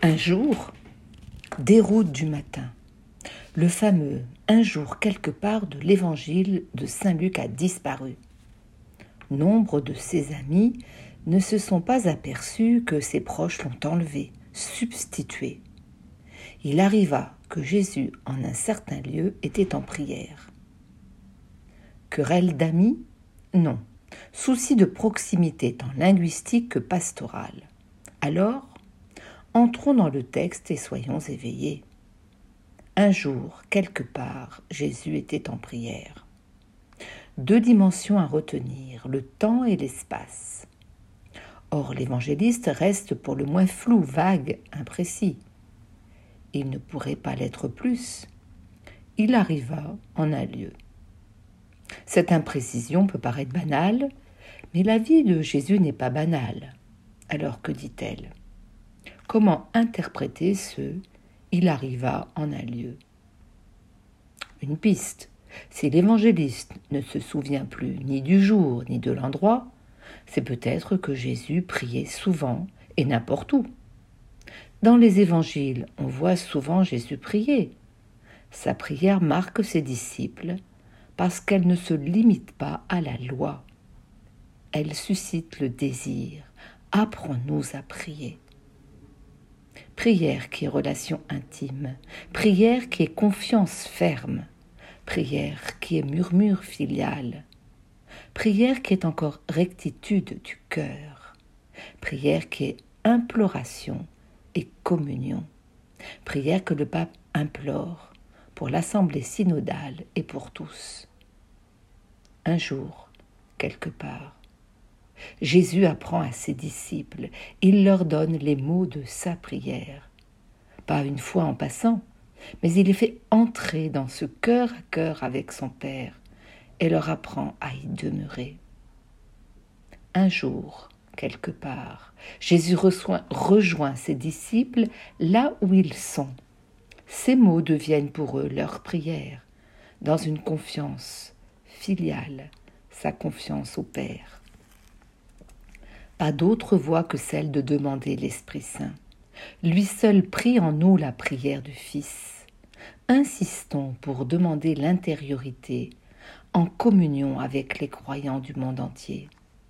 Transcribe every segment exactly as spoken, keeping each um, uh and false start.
Un jour, déroute du matin, le fameux « un jour quelque part » de l'évangile de saint Luc a disparu. Nombre de ses amis ne se sont pas aperçus que ses proches l'ont enlevé, substitué. Il arriva que Jésus, en un certain lieu, était en prière. Querelle d'amis ? Non. Souci de proximité tant linguistique que pastoral. Alors, entrons dans le texte et soyons éveillés. Un jour, quelque part, Jésus était en prière. Deux dimensions à retenir, le temps et l'espace. Or, l'évangéliste reste pour le moins flou, vague, imprécis. Il ne pourrait pas l'être plus. Il arriva en un lieu. Cette imprécision peut paraître banale, mais la vie de Jésus n'est pas banale. Alors que dit-elle ? Comment interpréter ce « il arriva en un lieu » ? Une piste. Si l'évangéliste ne se souvient plus ni du jour ni de l'endroit, c'est peut-être que Jésus priait souvent et n'importe où. Dans les évangiles, on voit souvent Jésus prier. Sa prière marque ses disciples parce qu'elle ne se limite pas à la loi. Elle suscite le désir. Apprends-nous à prier. Prière qui est relation intime, prière qui est confiance ferme, prière qui est murmure filial, prière qui est encore rectitude du cœur, prière qui est imploration et communion, prière que le pape implore pour l'assemblée synodale et pour tous. Un jour, quelque part, Jésus apprend à ses disciples, il leur donne les mots de sa prière. Pas une fois en passant, mais il les fait entrer dans ce cœur à cœur avec son Père et leur apprend à y demeurer. Un jour, quelque part, Jésus reçoit, rejoint ses disciples là où ils sont. Ces mots deviennent pour eux leur prière, dans une confiance filiale, sa confiance au Père. Pas d'autre voie que celle de demander l'Esprit Saint. Lui seul prie en nous la prière du Fils. Insistons pour demander l'intériorité en communion avec les croyants du monde entier.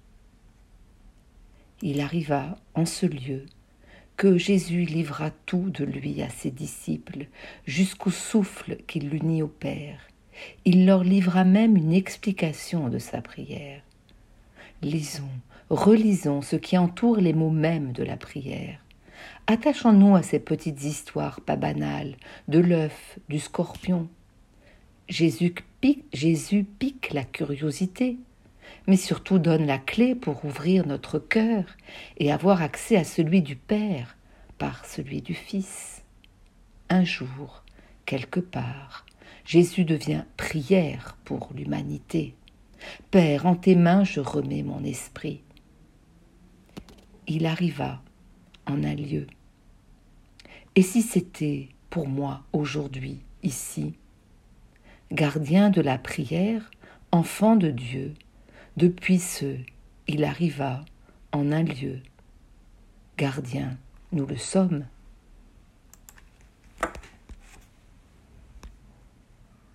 Il arriva en ce lieu que Jésus livra tout de lui à ses disciples jusqu'au souffle qui l'unit au Père. Il leur livra même une explication de sa prière. Lisons, relisons ce qui entoure les mots mêmes de la prière. Attachons-nous à ces petites histoires pas banales, de l'œuf, du scorpion. Jésus pique, Jésus pique la curiosité, mais surtout donne la clé pour ouvrir notre cœur et avoir accès à celui du Père par celui du Fils. Un jour, quelque part, Jésus devient prière pour l'humanité. Père, en tes mains je remets mon esprit. Il arriva en un lieu. Et si c'était pour moi aujourd'hui, ici, gardien de la prière, enfant de Dieu, depuis ce il arriva en un lieu. Gardien, nous le sommes.